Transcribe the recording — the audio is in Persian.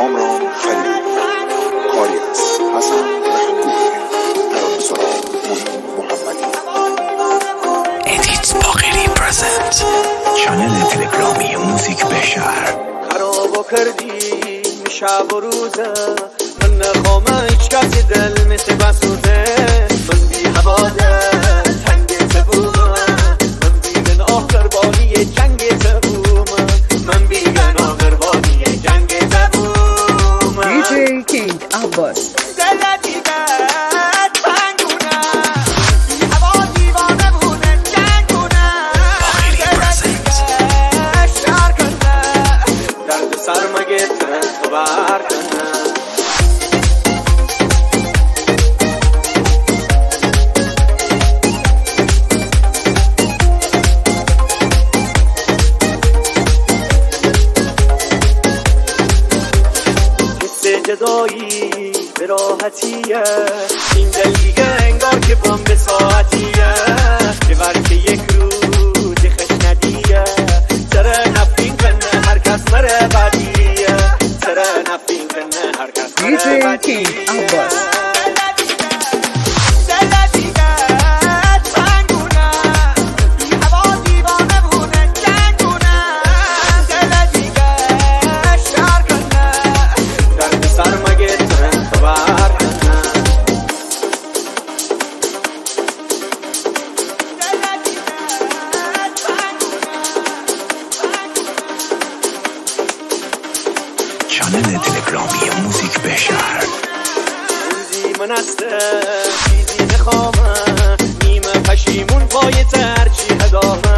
کامران خلیل، کاری از حسن محبوبی، ترانه‌سرا معین محمدی. ادیت باقری پرزنت، چنل تلگرامی موزیک بشهر. خرابو کردی شب و روزه، من نخوام هیچ کسی دل مثل بسوده. من بی حواده تنگ تبومه، من بیگن آخر بانی جنگ تبومه، من بیگن آخر بانی جنگ تبومه. دیجی کینگ عباس جدایی به راحتیه، این دل دیگه انگار که بام به ساعتیه، که ورکه یک روز خش ندیه، سره نفین کنه هر کس مره بدیه، سره نفین کنه هر کس مره بدیه. چنل تلگرامی موزیک بشهر. روزی من هسته چیزی نخوامه، نیمه پشیمون پای ترچی هدامه.